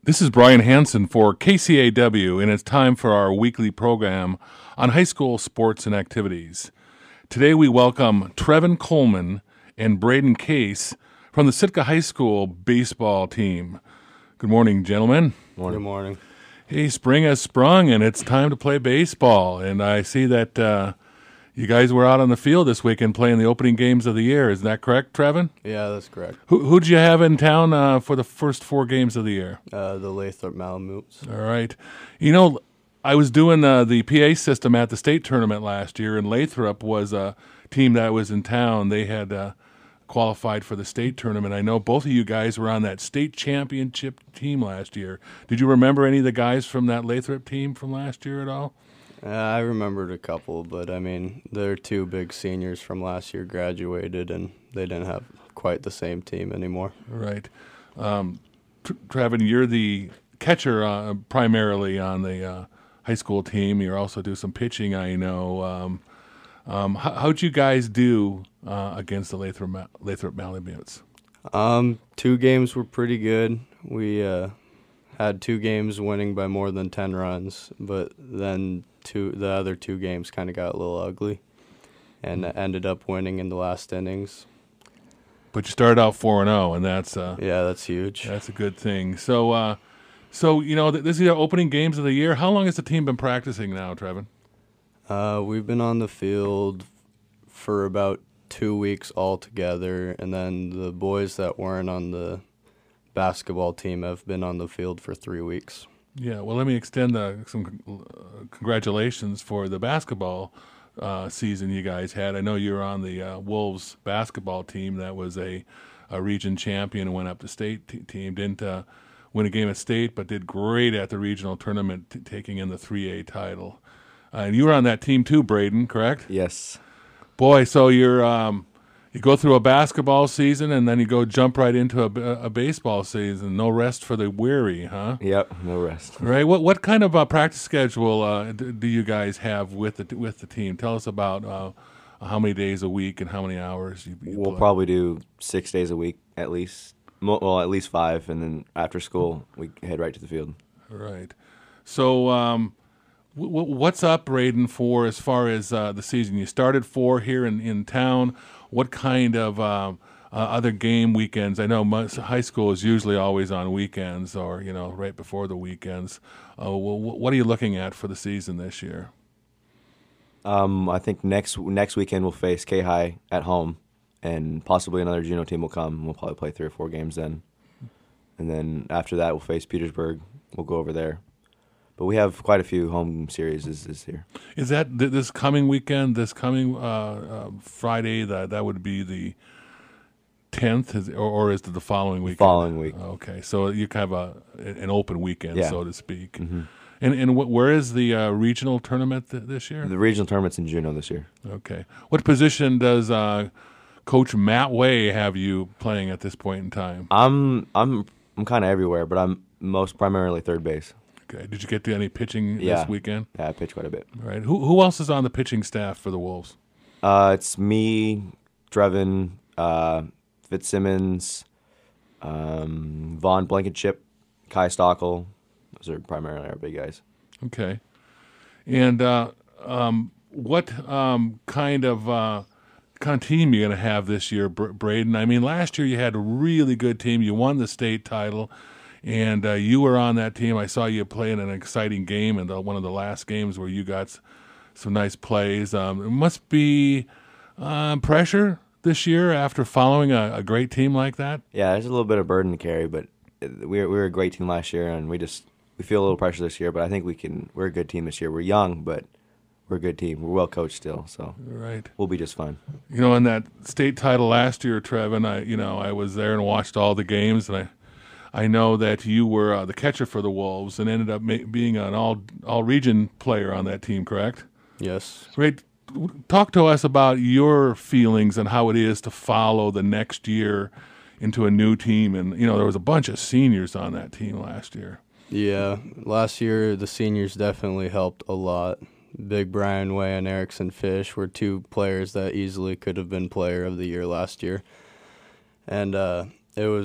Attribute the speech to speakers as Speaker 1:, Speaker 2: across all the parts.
Speaker 1: This is Brian Hansen for KCAW, and it's time for our weekly program on high school sports and activities. Today we welcome Trevin Coleman and Braden Case from the Sitka High School baseball team. Good morning, gentlemen.
Speaker 2: Morning.
Speaker 3: Good morning.
Speaker 1: Hey, spring has sprung, and it's time to play baseball. And I see that you guys were out on the field this weekend playing the opening games of the year. Is that correct, Trevin?
Speaker 3: Yeah, that's correct.
Speaker 1: Who'd you have in town for the first 4 games of the year?
Speaker 3: The Lathrop Malamutes.
Speaker 1: All right. You know, I was doing the PA system at the state tournament last year, and Lathrop was a team that was in town. They had qualified for the state tournament. I know both of you guys were on that state championship team last year. Did you remember any of the guys from that Lathrop team from last year at all?
Speaker 3: I remembered a couple, but I mean, their 2 big seniors from last year graduated, and they didn't have quite the same team anymore.
Speaker 1: Right. Trevin, you're the catcher primarily on the high school team. You also do some pitching, I know. How'd you guys do against the Lathrop Malamutes?
Speaker 3: 2 games were pretty good. We had 2 games winning by more than 10 runs, but then the other 2 games kind of got a little ugly and ended up winning in the last innings.
Speaker 1: But you started out 4-0, and that's
Speaker 3: Yeah, that's huge.
Speaker 1: that's a good thing. So you know, this is the opening games of the year. How long has the team been practicing now, Trevin?
Speaker 3: We've been on the field for about 2 weeks altogether, and then the boys that weren't on the basketball team have been on the field for 3 weeks.
Speaker 1: Yeah, well, let me extend some congratulations for the basketball season you guys had. I know you were on the Wolves basketball team that was a region champion and went up to state team. Didn't win a game at state, but did great at the regional tournament, taking in the 3A title. And you were on that team too, Braden, correct?
Speaker 2: Yes.
Speaker 1: Boy, so you go through a basketball season and then you go jump right into a baseball season. No rest for the weary, huh?
Speaker 2: Yep. No rest.
Speaker 1: Right. What kind of practice schedule do you guys have with the team? Tell us about how many days a week and how many hours you
Speaker 2: We'll
Speaker 1: play.
Speaker 2: probably do 6 days a week at least. Well, at least 5, and then after school we head right to the field.
Speaker 1: Right. So what's up, Braden, for as far as the season? You started 4 here in town. What kind of other game weekends? I know high school is usually always on weekends or, you know, right before the weekends. What are you looking at for the season this year?
Speaker 2: I think next weekend we'll face K-High at home, and possibly another Juneau team will come. We'll probably play 3 or 4 games then. And then after that we'll face Petersburg. We'll go over there. But we have quite a few home series this year.
Speaker 1: Is that this coming weekend, this coming Friday, that would be the 10th, or is it the following weekend?
Speaker 2: Following week.
Speaker 1: Okay, so you kind of an open weekend,
Speaker 2: Yeah.
Speaker 1: so to speak.
Speaker 2: Mm-hmm.
Speaker 1: And where is the regional tournament this year?
Speaker 2: The regional tournament's in Juneau this year.
Speaker 1: Okay. What position does Coach Matt Way have you playing at this point in time?
Speaker 2: I'm kind of everywhere, but I'm most primarily third base.
Speaker 1: Okay. Did you get to any pitching
Speaker 2: Yeah.
Speaker 1: this weekend?
Speaker 2: Yeah, I pitch quite a bit.
Speaker 1: All right. Who else is on the pitching staff for the Wolves?
Speaker 2: It's me, Trevin, Fitzsimmons, Vaughn Blankenship, Kai Stockel. Those are primarily our big guys.
Speaker 1: Okay. And what kind of team you going to have this year, Braden? I mean, last year you had a really good team. You won the state title, and you were on that team. I saw you play in an exciting game in one of the last games where you got some nice plays. It must be pressure this year after following a great team like that.
Speaker 2: Yeah, there's a little bit of burden to carry, but we were a great team last year, and we feel a little pressure this year. But I think we're a good team this year. We're young, but we're a good team. We're well coached still, so
Speaker 1: Right.
Speaker 2: we'll be just fine.
Speaker 1: You know, in that state title last year, Trevin, I was there and watched all the games, and I know that you were the catcher for the Wolves and ended up being an all region player on that team, correct?
Speaker 3: Yes.
Speaker 1: Great. Talk to us about your feelings and how it is to follow the next year into a new team. And, you know, there was a bunch of seniors on that team last year.
Speaker 3: Yeah, last year the seniors definitely helped a lot. Big Brian Way and Erickson Fish were 2 players that easily could have been player of the year last year. And it was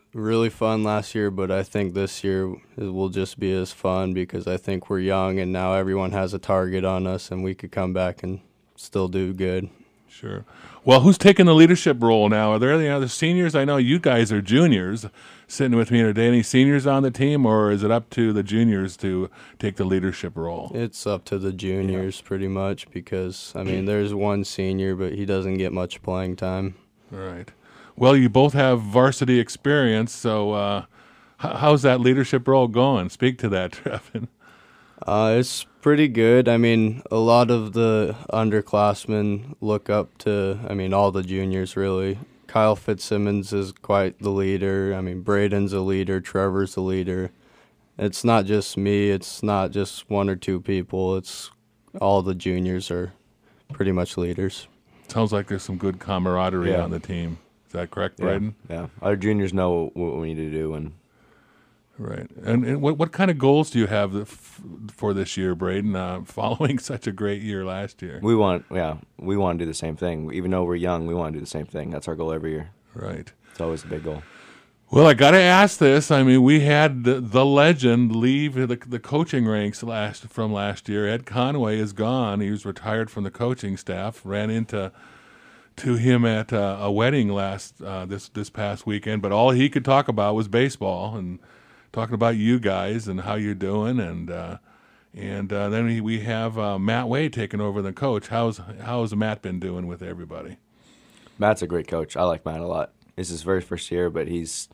Speaker 3: really fun last year, but I think this year it will just be as fun because I think we're young and now everyone has a target on us and we could come back and still do good.
Speaker 1: Sure. Well, who's taking the leadership role now? Are there any other seniors? I know you guys are juniors sitting with me today. Any seniors on the team, or is it up to the juniors to take the leadership role?
Speaker 3: It's up to the juniors pretty much because, I mean, there's one senior, but he doesn't get much playing time.
Speaker 1: All right. Well, you both have varsity experience, so how's that leadership role going? Speak to that, Trevin.
Speaker 3: It's pretty good. I mean, a lot of the underclassmen look up to, I mean, all the juniors really. Kyle Fitzsimmons is quite the leader. I mean, Braden's a leader. Trevor's a leader. It's not just me. It's not just one or two people. It's all the juniors are pretty much leaders.
Speaker 1: Sounds like there's some good camaraderie on the team. Is that correct, Braden?
Speaker 2: Yeah. Our juniors know what we need to do, and
Speaker 1: right. And what kind of goals do you have for this year, Braden? Following such a great year last year,
Speaker 2: we want to do the same thing. Even though we're young, we want to do the same thing. That's our goal every year.
Speaker 1: Right.
Speaker 2: It's always a big goal.
Speaker 1: Well, I got to ask this. I mean, we had the legend leave the coaching ranks from last year. Ed Conway is gone. He was retired from the coaching staff. Ran into him at a wedding this past weekend, but all he could talk about was baseball and talking about you guys and how you're doing, and then we have Matt Way taking over the coach. How's Matt been doing with everybody?
Speaker 2: Matt's a great coach. I like Matt a lot. It's his very first year, but he's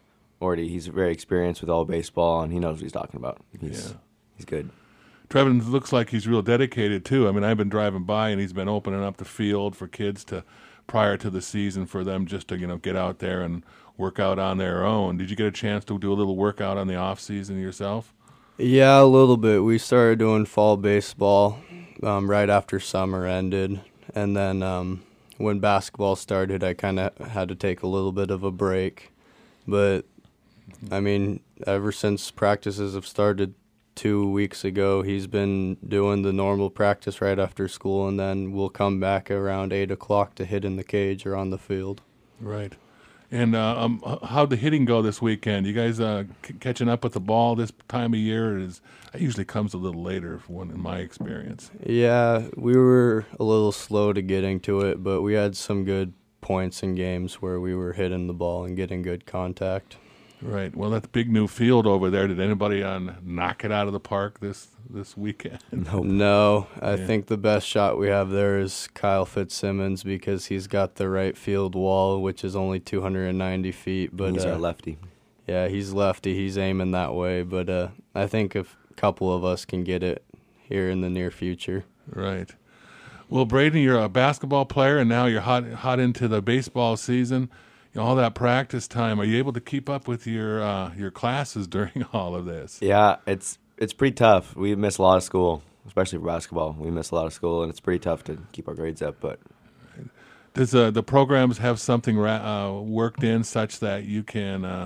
Speaker 2: very experienced with all baseball, and he knows what he's talking about. He's good.
Speaker 1: Trevin looks like he's real dedicated too. I mean, I've been driving by, and he's been opening up the field for kids prior to the season for them just to get out there and work out on their own. Did you get a chance to do a little workout on the off season yourself?
Speaker 3: Yeah, a little bit. We started doing fall baseball right after summer ended, and then when basketball started, I kind of had to take a little bit of a break. But I mean, ever since practices have started 2 weeks ago, he's been doing the normal practice right after school, and then we'll come back around 8 o'clock to hit in the cage or on the field.
Speaker 1: Right. And how'd the hitting go this weekend? You guys catching up with the ball this time of year? It usually comes a little later, in my experience.
Speaker 3: Yeah, we were a little slow to getting to it, but we had some good points in games where we were hitting the ball and getting good contact.
Speaker 1: Right. Well, that big new field over there, did anybody knock it out of the park this weekend?
Speaker 3: No. I think the best shot we have there is Kyle Fitzsimmons because he's got the right field wall, which is only 290 feet. But
Speaker 2: he's our lefty.
Speaker 3: Yeah, he's lefty. He's aiming that way. But I think a couple of us can get it here in the near future.
Speaker 1: Right. Well, Braden, you're a basketball player, and now you're hot into the baseball season. All that practice time, are you able to keep up with your classes during all of this?
Speaker 2: Yeah, it's pretty tough. We miss a lot of school, especially for basketball. We miss a lot of school, and it's pretty tough to keep our grades up. But
Speaker 1: does the programs have something worked in such that you can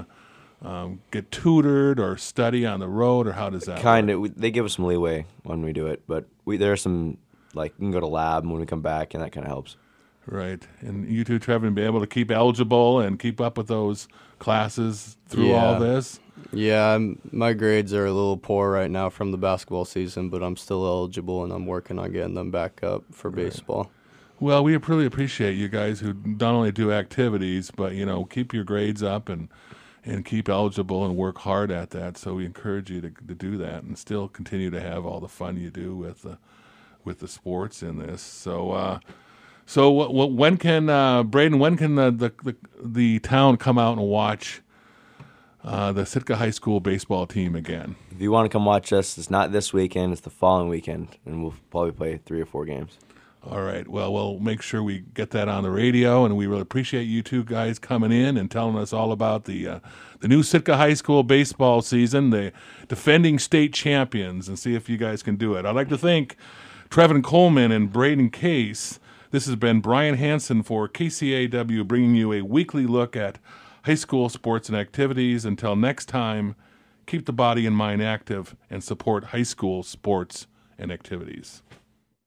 Speaker 1: get tutored or study on the road, or how does that work?
Speaker 2: They give us some leeway when we do it, but there are some, like, you can go to lab when we come back, and that kind of helps.
Speaker 1: Right. And you two, Trevor, be able to keep eligible and keep up with those classes through all this?
Speaker 3: Yeah, my grades are a little poor right now from the basketball season, but I'm still eligible, and I'm working on getting them back up for baseball.
Speaker 1: Well, we really appreciate you guys who not only do activities, but, keep your grades up and keep eligible and work hard at that. So we encourage you to do that and still continue to have all the fun you do with the sports in this. So when can Braden? When can the town come out and watch the Sitka High School baseball team again?
Speaker 2: If you want to come watch us, it's not this weekend; it's the following weekend, and we'll probably play 3 or 4 games.
Speaker 1: All right. Well, we'll make sure we get that on the radio, and we really appreciate you two guys coming in and telling us all about the new Sitka High School baseball season, the defending state champions, and see if you guys can do it. I'd like to thank Trevin Coleman and Braden Case. This has been Brian Hansen for KCAW, bringing you a weekly look at high school sports and activities. Until next time, keep the body and mind active and support high school sports and activities.